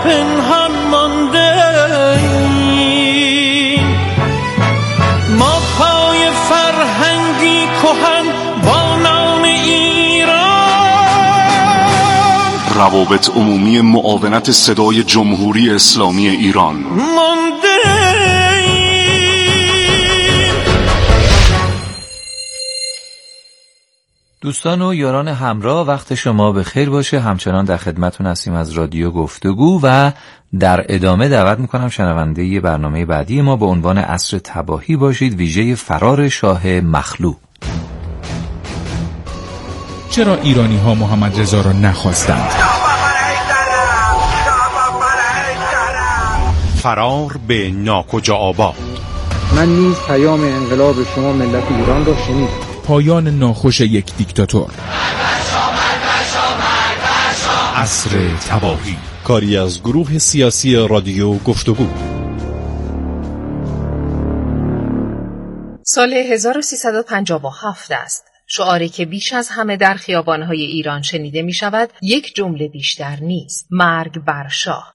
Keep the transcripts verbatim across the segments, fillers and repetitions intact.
پنهان مانده ایم. ما پای فرهنگی کهن با نام ایران، روابط عمومی معاونت صدای جمهوری اسلامی ایران مانده دوستان و یاران همراه، وقت شما به خیر باشه. همچنان در خدمتتون هستیم از رادیو گفتگو و در ادامه دعوت میکنم شنونده برنامه بعدی ما به عنوان عصر تباهی باشید، ویژه فرار شاه مخلوع. چرا ایرانی ها محمد رضا را نخواستند؟ فرار به ناکجا آباد. من نیز پیام انقلاب شما ملت ایران را شنیدم. پایان ناخوش یک دیکتاتور. عصر تباهی. کاری از گروه سیاسی رادیو گفتگو. سال هزار و سیصد و پنجاه و هفت است. شعاری که بیش از همه در خیابان‌های ایران شنیده می شود یک جمله بیشتر نیست: مرگ بر شاه.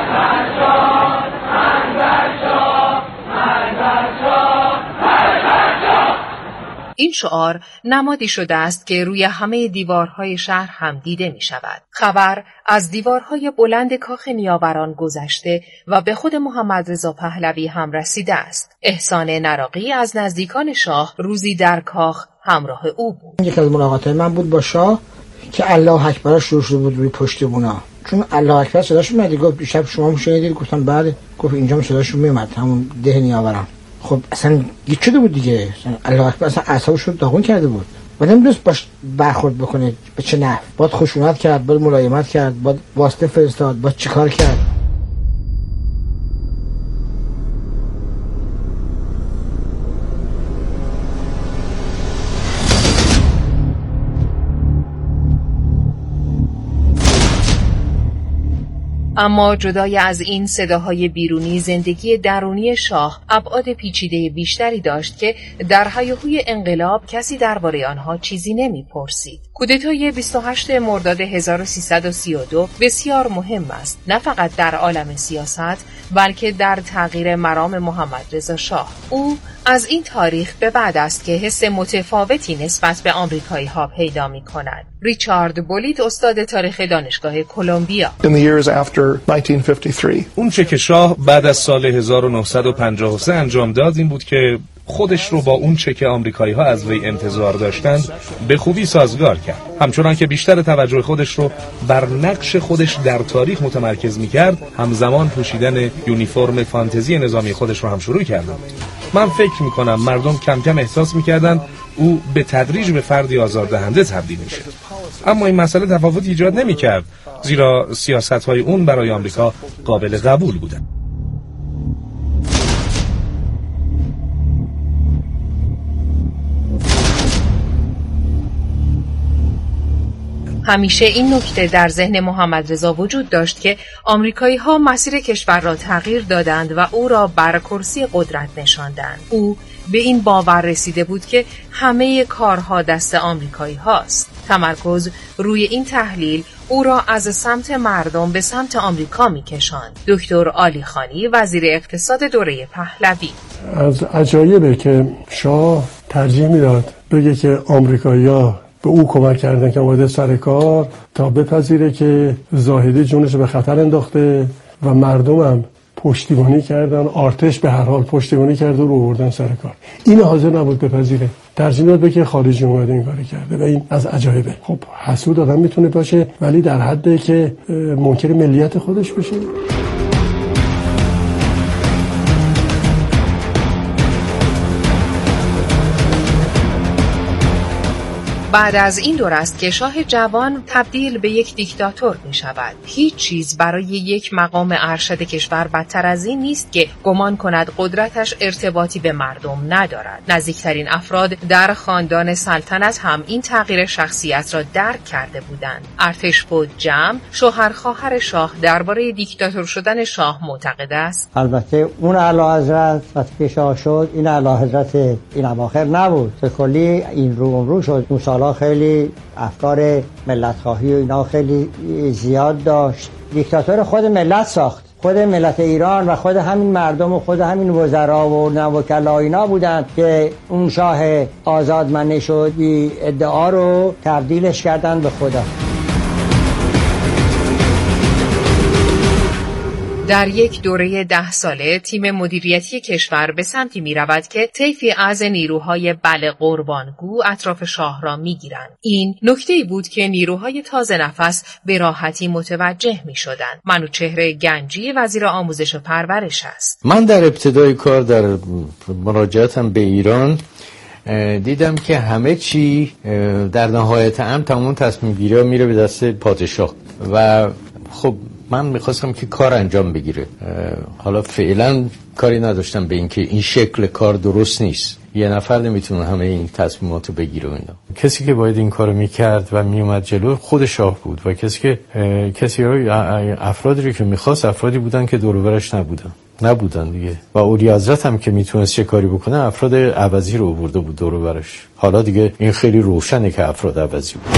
این شعار نمادی شده است که روی همه دیوارهای شهر هم دیده می شود. خبر از دیوارهای بلند کاخ نیاوران گذشته و به خود محمد رضا پهلوی هم رسیده است. احسان نراقی از نزدیکان شاه روزی در کاخ همراه او بود. یک از ملاقات‌های من بود با شاه که الله اکبر شروع شده بود روی پشت بونا، چون الله اکبر صداش میاد. گفت شب شما شنیدید؟ گفتم بله. گفت اینجا صداش میاد، همون ده نیاوران. خب اصلا گیج شده بود دیگه، الله اکبر، اصلا اعصابش رو داغون کرده بود و نمیدونست باش برخورد بکنه به چه نحو. باید خشونت کرد، باید ملایمت کرد، باید واسطه فرستاد، باید چیکار کرد. اما جدای از این صداهای بیرونی، زندگی درونی شاه ابعاد پیچیده بیشتری داشت که در هیاهوی انقلاب کسی درباره آنها چیزی نمی‌پرسید. کودتای بیست و هشتم مرداد هزار و سیصد و سی و دو بسیار مهم است، نه فقط در عالم سیاست بلکه در تغییر مرام محمد رضا شاه. او از این تاریخ به بعد است که حس متفاوتی نسبت به آمریکایی‌ها پیدا می‌کند. ریچارد بولید، استاد تاریخ دانشگاه کلمبیا: اون چه که شاه بعد از سال هزار و نهصد و پنجاه و سه انجام داد این بود که خودش رو با اون چه که آمریکایی‌ها از وی انتظار داشتند به خوبی سازگار کرد. همچنان که بیشتر توجه خودش رو بر نقش خودش در تاریخ متمرکز می‌کرد، همزمان پوشیدن یونیفرم فانتزی نظامی خودش رو هم شروع کرد. من فکر می‌کنم مردم کم کم احساس می‌کردند او به تدریج به فردی آزاردهنده تبدیل میشه. اما این مسئله تفاوت ایجاد نمی‌کرد، زیرا سیاست‌های اون برای آمریکا قابل قبول بودند. همیشه این نکته در ذهن محمد رضا وجود داشت که آمریکایی‌ها مسیر کشور را تغییر دادند و او را بر کرسی قدرت نشاندند. او به این باور رسیده بود که همه کارها دست آمریکایی هاست. تمرکز روی این تحلیل او را از سمت مردم به سمت آمریکا می‌کشاند. دکتر عالی خانی، وزیر اقتصاد دوره پهلوی: از عجایبه که شاه ترجیح میداد بگه که آمریکایی‌ها به او کمک کردن که اومده سر کار تا بپذیره که زاهدی جونش به خطر انداخته و مردمم پشتیبانی کردن، ارتش به هر حال پشتیبانی کرد و رو آوردن سر کار. این حاضر نبود بپذیره، ترجیح داد بگه خارجی اومده این کارو کرده و این از عجایبه. خب حسود آدم میتونه باشه ولی در حدی که منکر ملیت خودش بشه. بعد از این دور است که شاه جوان تبدیل به یک دیکتاتور می شود. هیچ چیز برای یک مقام ارشد کشور بدتر از این نیست که گمان کند قدرتش ارتباطی به مردم ندارد. نزدیکترین افراد در خاندان سلطنت هم این تغییر شخصیت را درک کرده بودند. ارتشپود جمع، شوهر خواهر شاه، درباره دیکتاتور شدن شاه معتقد است: البته اون اعلیحضرت وقتی که شاه شد، این اعلیحضرت این اواخر نبود، به کلی این رو رو شد. اون سال بالا خیلی افکار ملت‌خواهی و اینا خیلی زیاد داشت. دیکتاتور خود ملت ساخت، خود ملت ایران و خود همین مردم و خود همین وزرا و وکلا اینا بودند که اون شاه آزادمنه شد بی ادعا رو تبدیلش کردن به خدا. در یک دوره ده ساله تیم مدیریتی کشور به سمتی می رود که طیفی از نیروهای بله قربانگو اطراف شاه را می گیرند. این نکته‌ای بود که نیروهای تازه نفس به راحتی متوجه می شدند. منوچهر گنجی وزیر آموزش و پرورش است. من در ابتدای کار در مراجعتم به ایران دیدم که همه چی در نهایت امر تمام تصمیم گیری میره به دست پادشاه و خب من میخواستم که کار انجام بگیره. حالا فعلا کاری نداشتم به اینکه این شکل کار درست نیست، یه نفر نمیتونه همه این تصمیمات رو بگیره. اینا کسی که باید این کارو میکرد و میومد جلو خود شاه بود و کسی که کسی های افرادی که میخواست افرادی بودن که دور و برش نبودن نبودن دیگه و اولی حضرت هم که میتونست چه کاری بکنه افراد عوضی رو آورده بود دور و برش. حالا دیگه این خیلی روشنه که افراد عوضی بود.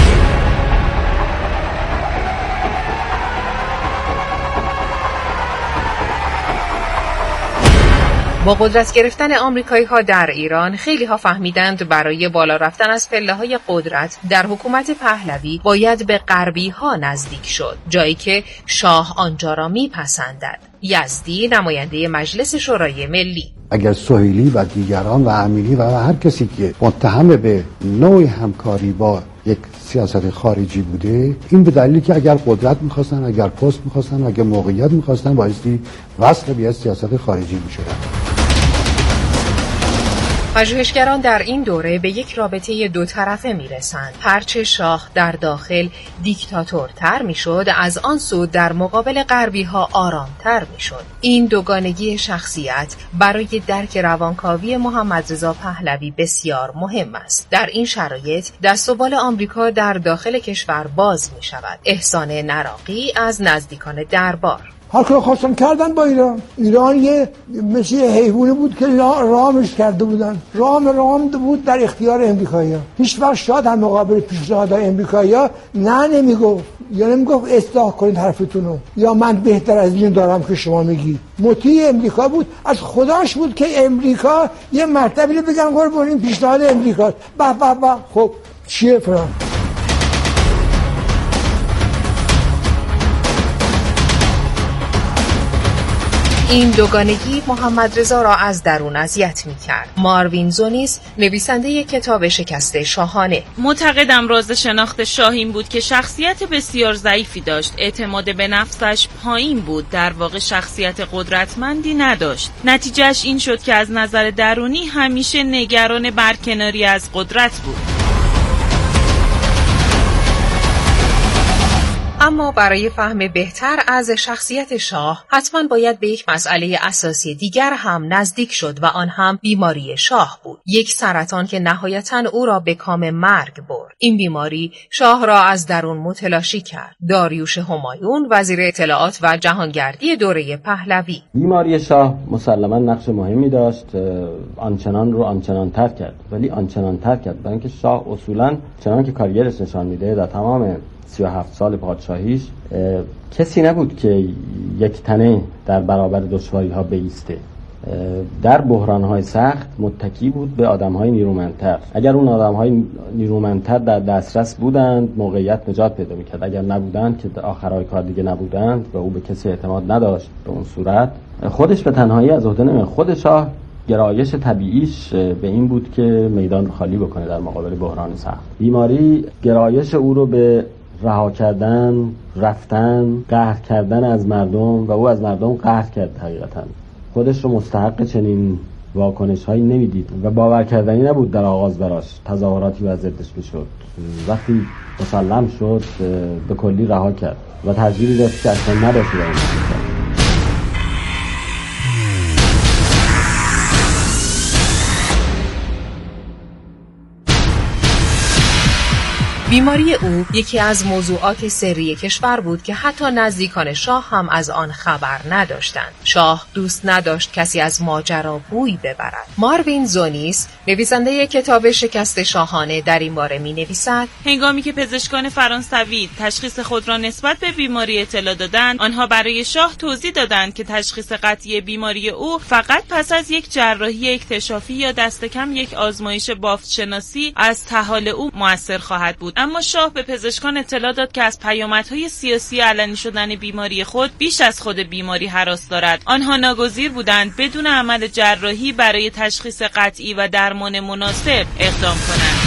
با قدرت گرفتن آمریکایی‌ها در ایران خیلی ها فهمیدند برای بالا رفتن از پله‌های قدرت در حکومت پهلوی باید به غربی‌ها نزدیک شد، جایی که شاه آنجا را میپسندد. یزدی نماینده مجلس شورای ملی: اگر سهیلی و دیگران و امینی و هر کسی که متهم به نوع همکاری با یک سیاست خارجی بوده، این به دلیلی که اگر قدرت می‌خواستن، اگر پست می‌خواستن، اگر موقعیت می‌خواستن، بایستی وصل به سیاست خارجی می‌شدن. پژوهشگران در این دوره به یک رابطه دو طرفه میرسند. هرچه شاه در داخل دیکتاتورتر میشد، از آن سو در مقابل غربی ها آرامتر میشد. این دوگانگی شخصیت برای درک روانکاوی محمدرضا پهلوی بسیار مهم است. در این شرایط دست و بال آمریکا در داخل کشور باز می شود. احسان نراقی از نزدیکان دربار: هر کار خواستم کردن با ایران. ایران یه مثل حیوانی بود که رامش کرده بودن. رام رام بود در اختیار امریکایی‌ها. هیچ وقت شاه در مقابل پیشنهادهای امریکایی‌ها نه نمیگفت. یا نمیگفت اصلاح کنید حرفتونو، یا من بهتر از این دارم که شما میگی. مطیع امریکا بود. از خداش بود که امریکا یه مرتبه بگن قربون این پیشنهاد امریکا. به به به خب چیه فرام؟ این دوگانگی محمدرضا را از درون اذیت می‌کرد. ماروین زونیس نویسنده کتاب شکست شاهانه: معتقدم راز شناخت شاه این بود که شخصیت بسیار ضعیفی داشت، اعتماد به نفسش پایین بود، در واقع شخصیت قدرتمندی نداشت. نتیجهش این شد که از نظر درونی همیشه نگران برکناری از قدرت بود. اما برای فهم بهتر از شخصیت شاه حتما باید به یک مسئله اساسی دیگر هم نزدیک شد و آن هم بیماری شاه بود. یک سرطان که نهایتاً او را به کام مرگ برد. این بیماری شاه را از درون متلاشی کرد. داریوش همایون وزیر اطلاعات و جهانگردی دوره پهلوی: بیماری شاه مسلماً نقش مهمی داشت، آنچنان رو آنچنان تر کرد، ولی آنچنان تر کرد برای اینکه شاه اصولاً چنان که کارگرش نشان میده در تمام سی و هفت سال پادشاهیش کسی نبود که یک تنه در برابر دشواری ها بایسته. در بحران های سخت متکی بود به آدم های نیرومندتر. اگر اون آدم های نیرومندتر در دسترس بودند موقعیت نجات پیدا میکرد، اگر نبودند که آخرهای کار دیگه نبودند و او به کسی اعتماد نداشت به اون صورت خودش به تنهایی از عهده نمیاد. خود شاه گرایش طبیعیش به این بود که میدان خالی بکنه در مقابل بحران سخت. بیماری گرایش او رو به رها کردن، رفتن، قهر کردن از مردم و او از مردم قهر کرد. حقیقتا خودش رو مستحق چنین واکنش هایی نمیدید و باور کردنی نبود در آغاز براش تظاهراتی و ضدش بشد. وقتی مسلم شد به کلی رها کرد و ترجیحی داشت که اصلا نباشه در این مملکت. بیماری او یکی از موضوعات سری کشور بود که حتی نزدیکان شاه هم از آن خبر نداشتند. شاه دوست نداشت کسی از ماجرا بوی ببرد. ماروین زونیس، نویسنده کتاب شکست شاهانه، در این باره می‌نویسد: هنگامی که پزشکان فرانسوی تشخیص خود را نسبت به بیماری اطلاع دادند، آنها برای شاه توضیح دادند که تشخیص قطعی بیماری او فقط پس از یک جراحی اکتشافی یا دست کم یک آزمایش بافت شناسی از تحال او مؤثر خواهد بود. اما شاه به پزشکان اطلاع داد که از پیامدهای سیاسی علنی شدن بیماری خود بیش از خود بیماری هراس دارد. آنها ناگزیر بودند بدون عمل جراحی برای تشخیص قطعی و درمان مناسب اقدام کنند.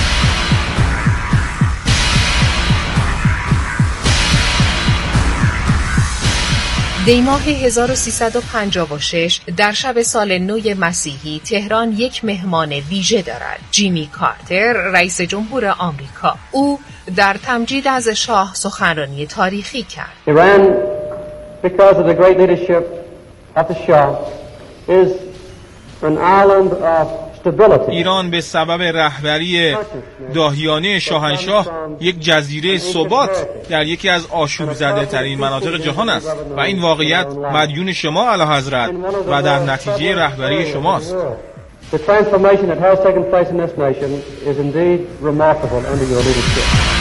دی ماه هزار و سیصد و پنجاه و شش در شب سال نو مسیحی تهران یک مهمان ویژه دارد: جیمی کارتر، رئیس جمهور آمریکا. او در تمجید از شاه سخنرانی تاریخی کرد. Iran, because of the great leadership of the Shah, is an island of ایران به سبب رهبری داهیانه شاهنشاه یک جزیره ثبات در یکی از آشوب زده ترین مناطق جهان است و این واقعیت مدیون شما اعلیحضرت و در نتیجه رهبری شماست. The transformation that has taken place in this nation is indeed remarkable under your leadership.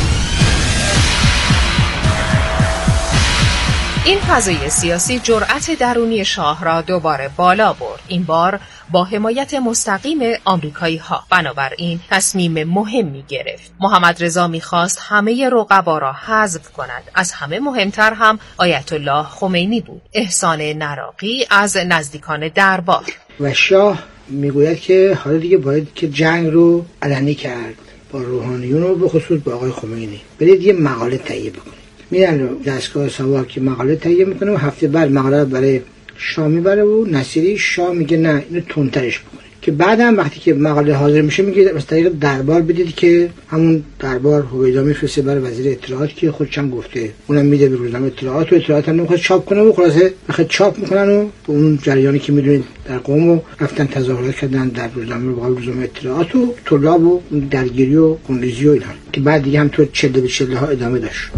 این فضای سیاسی جرأت درونی شاه را دوباره بالا برد، این بار با حمایت مستقیم آمریکایی ها. بنابراین تصمیم مهمی گرفت. محمد رضا می‌خواست همه رقبا را حذف کند. از همه مهمتر هم آیت الله خمینی بود. احسان نراقی از نزدیکان دربار. و شاه میگوید که حالا دیگه باید که جنگ رو علنی کرد با روحانیون و به خصوص با آقای خمینی. برید یه مقاله تهیه بکنید. میرن دستگاه ساواک که مقاله تهیه میکنه و هفته بعد مقاله برای شاه میبره و نصیری. شاه میگه نه، اینو تندترش بکنید. که بعدم وقتی که مقاله حاضر میشه میگه از طریق دربار بدید که همون دربار هویدا میفرسته برای وزیر اطلاعات که خودش هم گفته، اونم میده به روزنامه اطلاعات و اطلاعات هم نمیخواد چاپ کنه و خلاصه بخاطر چاپ میکنن و اون جریانی که میدونید در قم و رفتن تظاهرات کردن در روزنامه با روزنامه اطلاعات و طلاب و درگیری و خونریزی و اینا که بعد دیگه هم تو چله به چله ها ادامه داشت.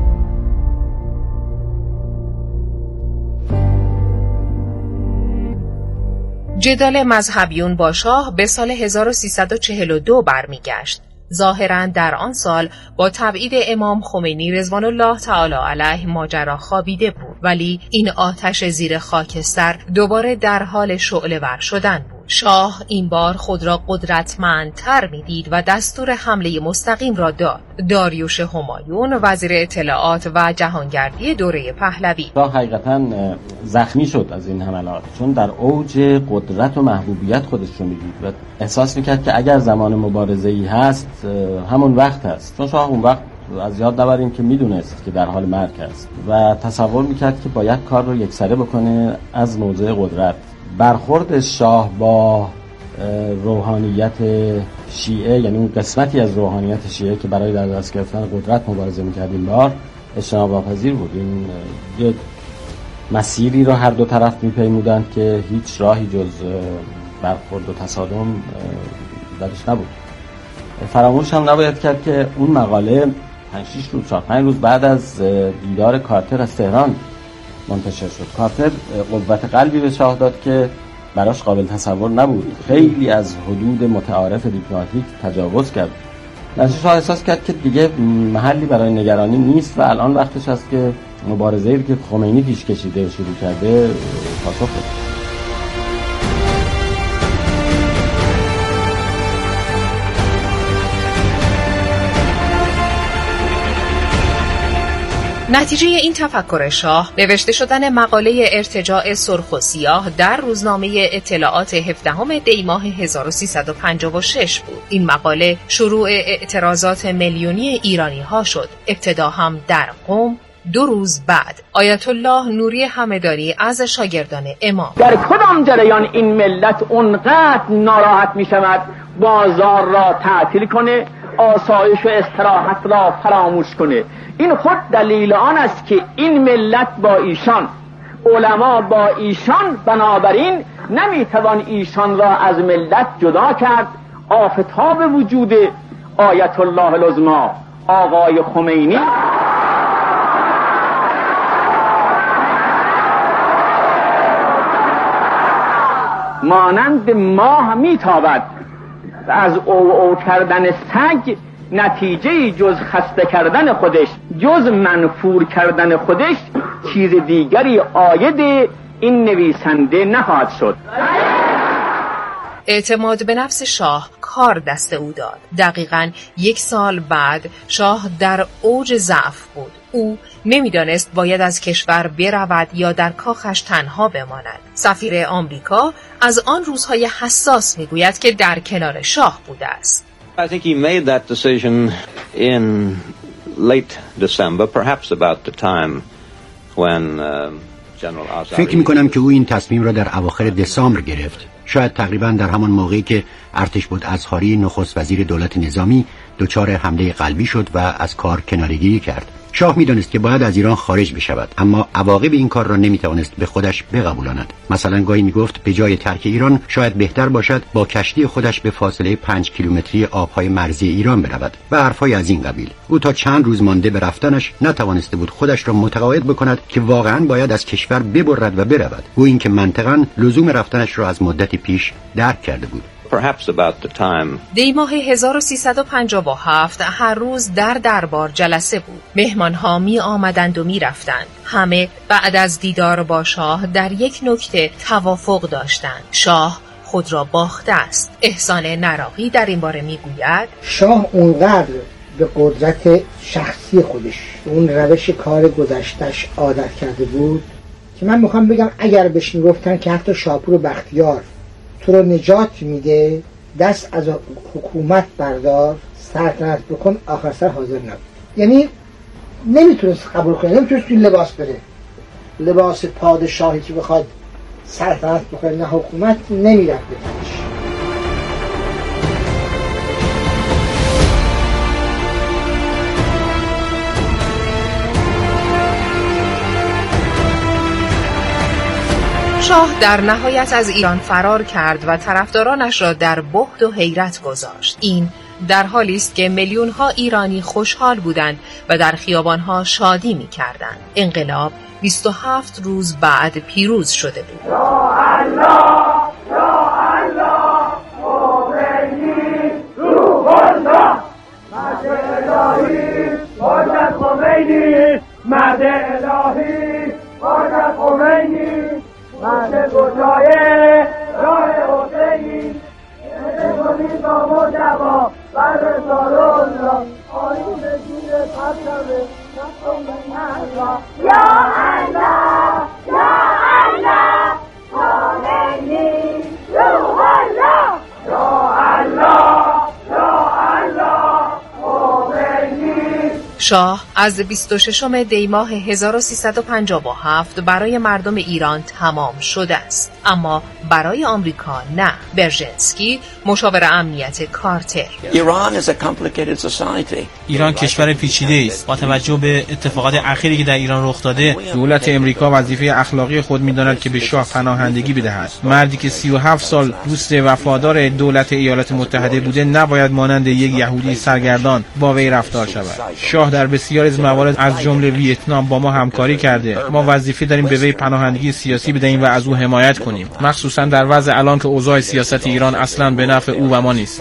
جدال مذهبیون با شاه به سال هزار و سیصد و چهل و دو برمیگشت. ظاهراً در آن سال با تبعید امام خمینی رضوان الله تعالی علیه ماجرا خوابیده بود، ولی این آتش زیر خاکستر دوباره در حال شعله‌ور شدن بود. شاه این بار خود را قدرتمندتر می‌دید و دستور حمله مستقیم را داد. داریوش همایون، وزیر اطلاعات و جهانگردی دوره پهلوی، شاه حقیقتاً زخمی شد از این حملات، چون در اوج قدرت و محبوبیت خودش رو می‌دید و احساس می‌کرد که اگر زمان مبارزه‌ای هست همون وقت هست، چون شاه اون وقت از یاد نبریم که میدونست که در حال مرگ است و تصور میکرد که باید کار رو یکسره بکنه از موضع قدرت. برخورد شاه با روحانیت شیعه، یعنی اون قسمتی از روحانیت شیعه که برای در دست گرفتن قدرت مبارزه میکرد، این بار اجتناب ناپذیر بود. این یه مسیری رو هر دو طرف میپیمودند که هیچ راهی جز برخورد و تصادم درش نبود. فراموش هم نباید کرد که اون مقاله پنج شش روز چهار پنج روز بعد از دیدار کارتر از تهران منتشر شد. کارتر قوت قلبی به شاه داد که براش قابل تصور نبود. خیلی از حدود متعارف دیپلماتیک تجاوز کرد. در شاه احساس کرد که دیگه محلی برای نگرانی نیست و الان وقتش است که مبارزه‌ای که خمینی پیش کشیده و شروع کرده پاسخ بده. نتیجه این تفکر شاه نوشته شدن مقاله ارتجاع سرخ و سیاه در روزنامه اطلاعات هفدهم دی ماه هزار و سیصد و پنجاه و شش بود. این مقاله شروع اعتراضات میلیونی ایرانی ها شد. ابتدا هم در قم، دو روز بعد آیت الله نوری همدانی از شاگردان امام: در کدام جریان این ملت اونقدر ناراحت می شود بازار را تعطیل کنه، آسایش و استراحت را فراموش کنه؟ این خود دلیل آن است که این ملت با ایشان، علما با ایشان، بنابراین نمیتوان ایشان را از ملت جدا کرد. آفتاب وجود آیت الله العظما، آقای خمینی مانند ماه میتابد و از او او کردن سگ نتیجه جز خسته کردن خودش، جز منفور کردن خودش، چیز دیگری عاید این نویسنده نخواهد شد. اعتماد به نفس شاه کار دست او داد. دقیقاً یک سال بعد شاه در اوج ضعف بود. او نمیدانست باید از کشور برود یا در کاخش تنها بماند. سفیر آمریکا از آن روزهای حساس میگوید که در کنار شاه بوده است. I think he made that decision in late December, perhaps about the time when uh, General Azari. فکر می‌کنم که او این تصمیم را در اواخر دسامبر گرفت. شاید تقریباً در همان موقعی که ارتشبد اظهاری نخست وزیر دولت نظامی دچار حمله قلبی شد و از کار کناره‌گیری کرد. شاه می‌دانست که باید از ایران خارج بشود، اما عواقب این کار را نمی‌توانست به خودش بقبولاند. مثلا گاهی می‌گفت به جای ترک ایران شاید بهتر باشد با کشتی خودش به فاصله پنج کیلومتری آب‌های مرزی ایران برود و حرفای از این قبیل. او تا چند روز مانده به رفتنش نتوانسته بود خودش را متقاعد بکند که واقعاً باید از کشور ببرد و برود. او این که منطقاً لزوم رفتنش را از مدتی پیش درک کرده بود. Perhaps about the time. دی ماه هزار و سیصد و پنجاه و هفت هر روز در دربار جلسه بود. مهمانها می آمدند و می رفتند. همه بعد از دیدار با شاه در یک نکته توافق داشتند. شاه خود را باخته است. احسان نراقی در این باره می گوید شاه اونقدر به قدرت شخصی خودش اون روش کار گذشتش عادت کرده بود که من میخوام بگم اگر بهش میگفتن که حتی شاپور و بختیار تو رو نجات میده، دست از حکومت بردار، سلطنت بکن، آخر سر حاضر نبود. یعنی نمیتونست قبول کنه، نمیتونست توی لباس بره، لباس پادشاهی که بخواد سلطنت بکنه نه حکومت، نمیرفت بکنش. شاه در نهایت از ایران فرار کرد و طرفدارانش را در بهت و حیرت گذاشت. این در حالی است که میلیون‌ها ایرانی خوشحال بودند و در خیابان‌ها شادی می‌کردند. انقلاب بیست و هفت روز بعد پیروز شده بود. یا الله یا الله خمینی روح الله مرد الهی حاجت خمینی مرد الهی حاجت خمینی مرد گشای راه حسینی ادگونی با مجبا بر رسالون را آیون دیر پرچمه نقم نهرا یا الله یا الله خمینی روح الله یا الله یا الله خمینی. شاه از بیست و ششم دی ماه هزار و سیصد و پنجاه و هفت برای مردم ایران تمام شده است، اما برای آمریکا نه. برژنسکی مشاور امنیت کارتر: ایران کشور پیچیده است. با توجه به اتفاقات اخیری که در ایران رخ داده، دولت امریکا وظیفه اخلاقی خود می‌داند که به شاه پناهندگی بدهد. مردی که سی و هفت سال دوست وفادار دولت ایالات متحده بوده نباید مانند یک یهودی سرگردان با وی رفتار شود. شاه در بسیاری از موارد از جمله ویتنام با ما همکاری کرده. ما وظیفه داریم به وی پناهندگی سیاسی بدهیم و از او حمایت کنیم، مخصوصا در وضع الان که اوضاع سیاست ایران اصلا به نفع او و ما نیست.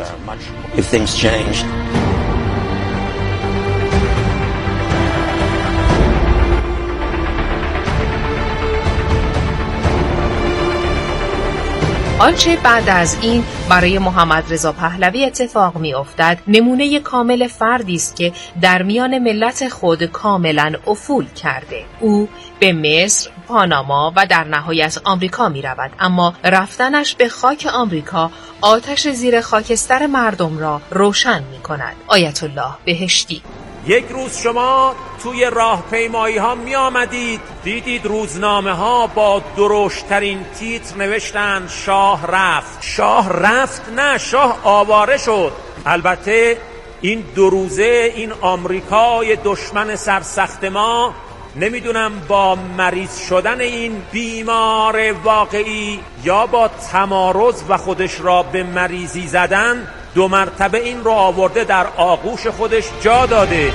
آنچه بعد از این برای محمد رضا پهلوی اتفاق می افتد نمونه کامل فردی است که در میان ملت خود کاملا افول کرده. او به مصر، پاناما و در نهایت آمریکا می رود، اما رفتنش به خاک آمریکا آتش زیر خاکستر مردم را روشن می کند. آیت الله بهشتی: یک روز شما توی راهپیمایی ها می آمدید، دیدید روزنامه ها با درشترین تیتر نوشتن شاه رفت. شاه رفت؟ نه، شاه آواره شد. البته این دو روزه این آمریکای دشمن سرسخت ما، نمیدونم با مریض شدن این بیمار واقعی یا با تمارض و خودش را به مریضی زدن، دو مرتبه این رو آورده در آغوش خودش جا داده.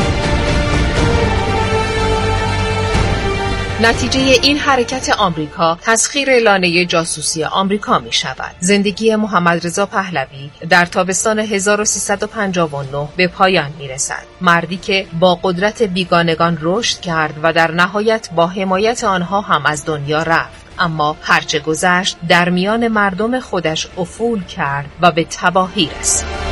نتیجه این حرکت آمریکا تسخیر لانه جاسوسی آمریکا می شود. زندگی محمد رضا پهلوی در تابستان هزار و سیصد و پنجاه و نه به پایان می رسد. مردی که با قدرت بیگانگان رشد کرد و در نهایت با حمایت آنها هم از دنیا رفت. اما هرچه گذشت در میان مردم خودش افول کرد و به تباهی رسید.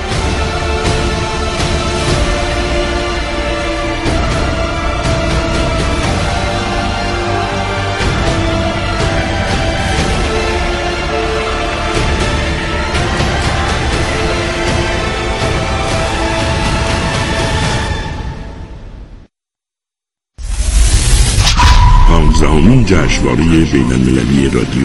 پانزدهمین جشنواره بین المللی رادیو.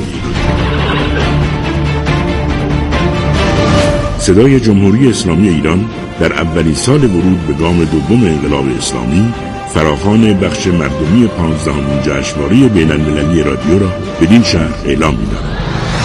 صدای جمهوری اسلامی ایران در اولین سال ورود به گام دوم انقلاب اسلامی فراخوان بخش مردمی پانزدهمین جشنواره بین المللی رادیو را بدین شهر اعلام می‌دارد.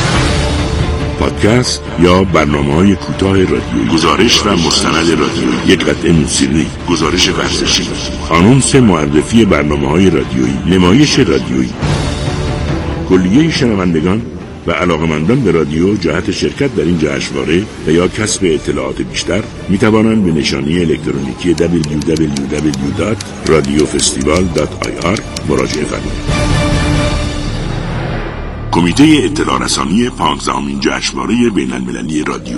پادکست یا برنامه‌های کوتاه رادیویی، گزارش و مستند رادیویی، یک قطعه موسیقی، گزارش ورزشی، آنونس معرفی برنامه‌های رادیویی، نمایش رادیویی. کلیه شنوندگان و علاقمندان به رادیو جهت شرکت در این جشنواره و یا کسب اطلاعات بیشتر می توانند به نشانی الکترونیکی دبلیو دبلیو دبلیو دات رادیو فستیوال دات آی آر مراجعه فرمایید. کمیته اطلاع رسانی پانزدهمین جشنواره بین المللی رادیو.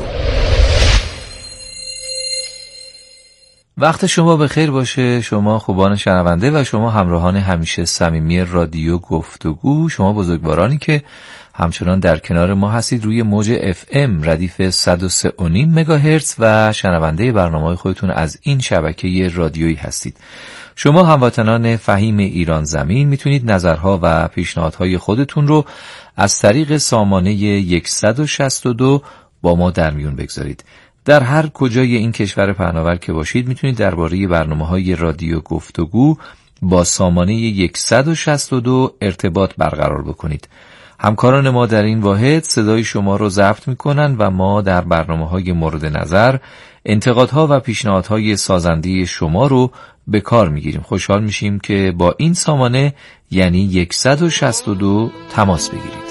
وقت شما بخیر باشه، شما خوبان شنونده و شما همراهان همیشه صمیمی رادیو گفتگو، شما بزرگوارانی که همچنان در کنار ما هستید روی موج اف ام ردیف صد و سه و نیم مگاهرتز و شنونده برنامه‌های خودتون از این شبکه رادیویی هستید. شما هموطنان فهیم ایران زمین میتونید نظرها و پیشنهادهای خودتون رو از طریق سامانه صد و شصت و دو با ما در میون بگذارید. در هر کجای این کشور پهناور که باشید میتونید درباره برنامه‌های رادیو گفتگو با سامانه صد و شصت و دو ارتباط برقرار بکنید. همکاران ما در این واحد صدای شما رو ضبط میکنن و ما در برنامه‌های مورد نظر انتقادها و پیشنهادهای سازنده شما رو به کار میگیریم. خوشحال میشیم که با این سامانه یعنی صد و شصت و دو تماس بگیرید.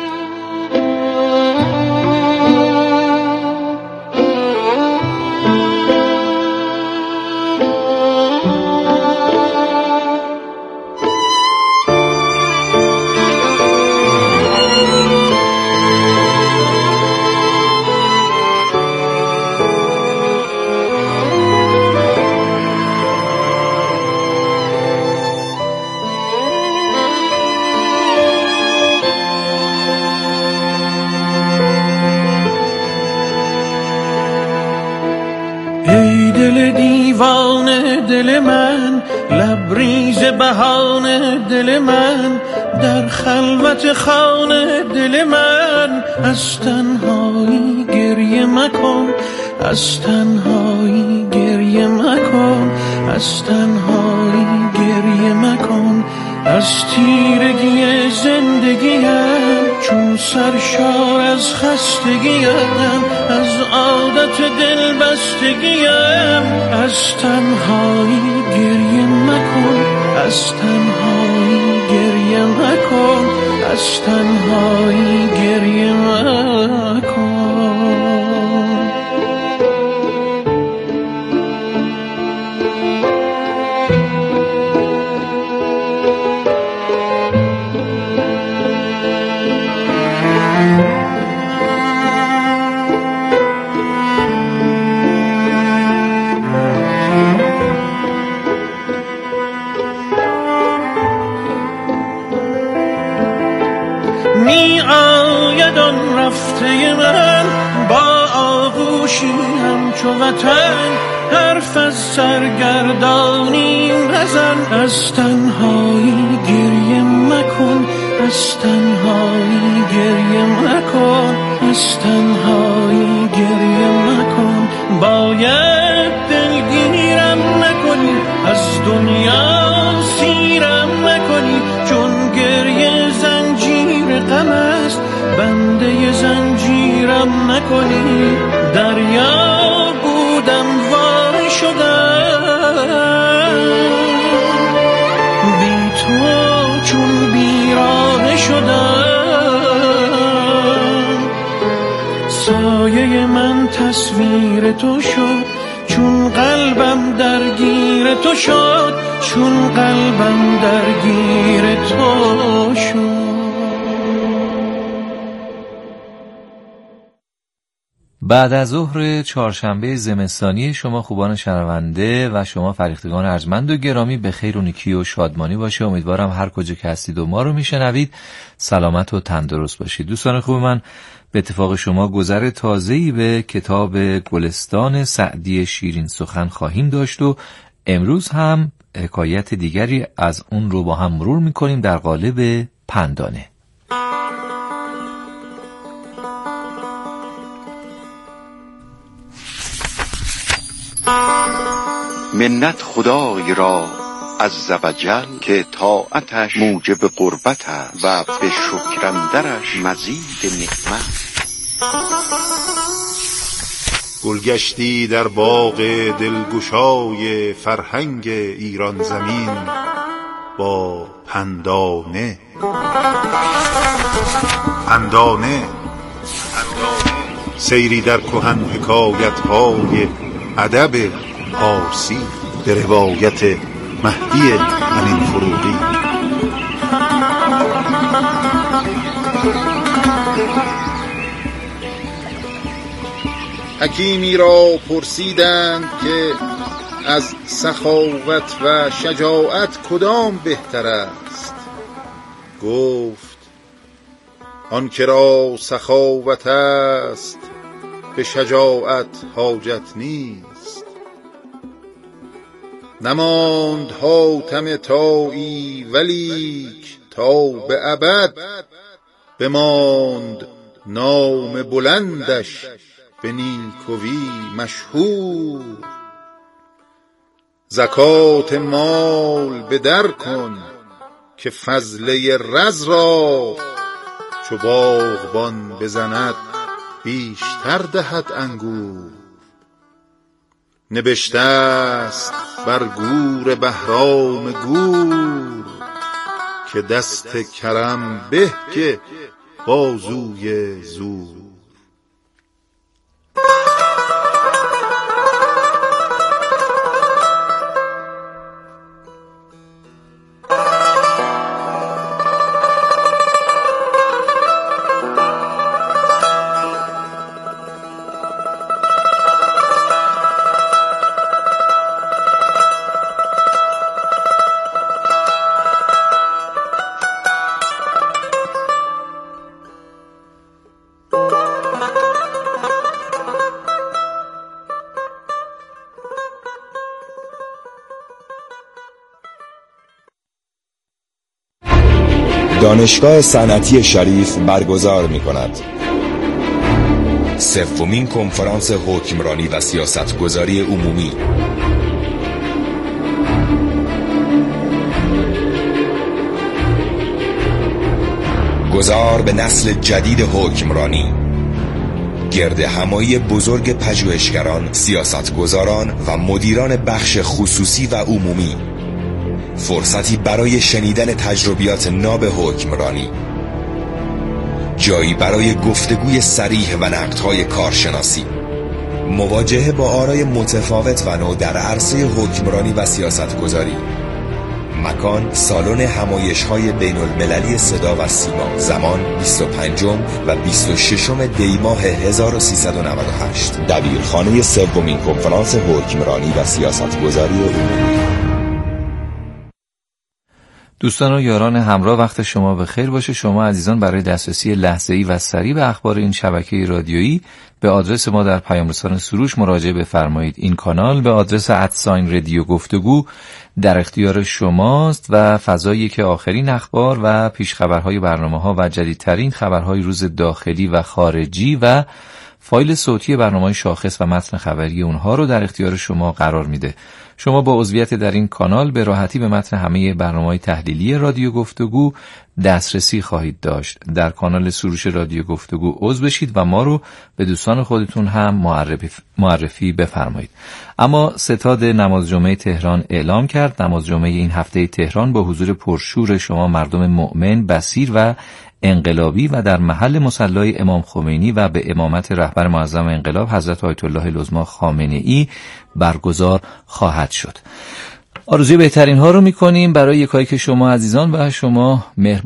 دل من لبریز بهانه، دل من در خلوت خانه، دل من از تنهایی گریه مکن، از تنهایی گریه مکن، از تنهایی گریه مکن. از تیرگی زندگیم چون سرشار از خستگیم، از عادت دل بستگیم، از تنهایی گریه مکن، از تنهایی گریه مکن، از تنهایی گریه مکن. رفته من با آغوشی همچو وطن، حرف از سرگردانی بزن. از تنهایی گریه مکن، از تنهایی گریه مکن، از تنهایی گریه مکن. باید دلگیرم نکنی، از دنیا سیرم نکنی، چون گریه زنجیر غم است، بنده زنجیرم نکنی. دریا بودم وای شدم، بی تو چون بیرانه شدم. سایه من تصویر تو شد، چون قلبم درگیر تو شد، چون قلبم درگیر تو شد. بعد از ظهر چهارشنبه زمستانی شما خوبان شنونده و شما فرهیختگان ارجمند و گرامی به خیر و نیکی و شادمانی باشه. امیدوارم هر کجا که هستید و ما رو میشنوید سلامت و تندرست باشید. دوستان خوب من، به اتفاق شما گذر تازه‌ای به کتاب گلستان سعدی شیرین سخن خواهیم داشت و امروز هم حکایت دیگری از اون رو با هم مرور میکنیم در قالب پندانه. منت خدای را عز و جل که طاعتش موجب قربت است و به شکرندرش مزید نعمت. گلگشتی در باغ دلگشای فرهنگ ایران زمین با پندانه. پندانه سیری در کهن حکایت‌های ادب پارسی به روایت مهدی امین فروغی. حکیمی را پرسیدند که از سخاوت و شجاعت کدام بهتر است؟ گفت آن که را سخاوت است به شجاعت حاجت نیست. نماند حاتم طایی ولیک تا به ابد، بماند نام بلندش به نیکویی مشهور. زکات مال به در کن که فضله رز را، چو باغبان بزند بیشتر دهد انگور. نبشته است بر گور بهرام گور که دست کرم به که بازوی زور. دانشگاه صنعتی شریف برگزار می‌کند سومین کنفرانس حکمرانی و سیاستگذاری عمومی. گذار به نسل جدید حکمرانی، گرد همایی بزرگ پژوهشگران، سیاستگزاران و مدیران بخش خصوصی و عمومی. فرصتی برای شنیدن تجربیات ناب حکمرانی، جایی برای گفتگوی صریح و نقدهای کارشناسی، مواجهه با آرای متفاوت و نو در عرصه حکمرانی و سیاستگذاری. مکان سالن همایش‌های بین‌المللی صدا و سیما. زمان بیست و پنجم و بیست و ششم دی ماه هزار و سیصد و نود و هشت. دبیرخانه سومین کنفرانس حکمرانی و سیاستگذاری عمومی. دوستان و یاران همراه، وقت شما به خیر باشه. شما عزیزان برای دسترسی لحظه‌ای و سریع به اخبار این شبکه رادیویی به آدرس ما در پیام رسان سروش مراجعه بفرمایید. این کانال به آدرس ادساین رادیو گفتگو در اختیار شماست و فضایی که آخرین اخبار و پیشخبرهای برنامه‌ها و جدیدترین خبرهای روز داخلی و خارجی و فایل صوتی برنامه‌های شاخص و متن خبری اونها رو در اختیار شما قرار میده. شما با عضویت در این کانال به راحتی به متن همه برنامه‌های تحلیلی رادیو گفتگو دسترسی خواهید داشت. در کانال سروش رادیو گفتگو عضو بشید و ما رو به دوستان خودتون هم معرفی, معرفی بفرمایید. اما ستاد نماز جمعه تهران اعلام کرد نماز جمعه این هفته تهران با حضور پرشور شما مردم مؤمن، بصیر و انقلابی و در محل مصلی امام خمینی و به امامت رهبر معظم انقلاب حضرت آیت الله العظمی خامنه‌ای برگزار خواهد شد. آرزوی بهترین ها رو می‌کنیم برای یکایی که شما عزیزان و شما مهربان